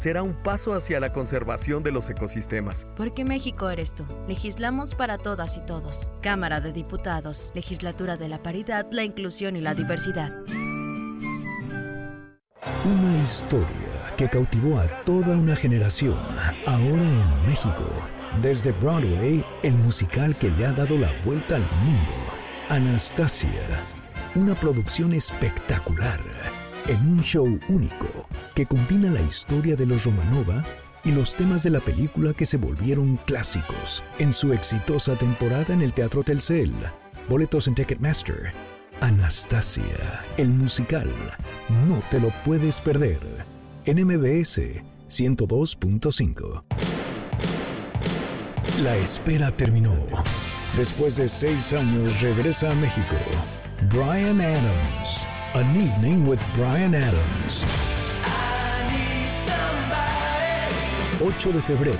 será un paso hacia la conservación de los ecosistemas. Porque México eres tú. Legislamos para todas y todos. Cámara de Diputados, Legislatura de la Paridad, la Inclusión y la Diversidad. Una historia que cautivó a toda una generación, ahora en México. Desde Broadway, el musical que le ha dado la vuelta al mundo. Anastasia, una producción espectacular, en un show único que combina la historia de los Romanova y los temas de la película que se volvieron clásicos en su exitosa temporada en el Teatro Telcel. Boletos en Ticketmaster. Anastasia, el musical. No te lo puedes perder. En MBS 102.5. La espera terminó. Después de 6 años regresa a México. Bryan Adams. An Evening with Bryan Adams. 8 de febrero.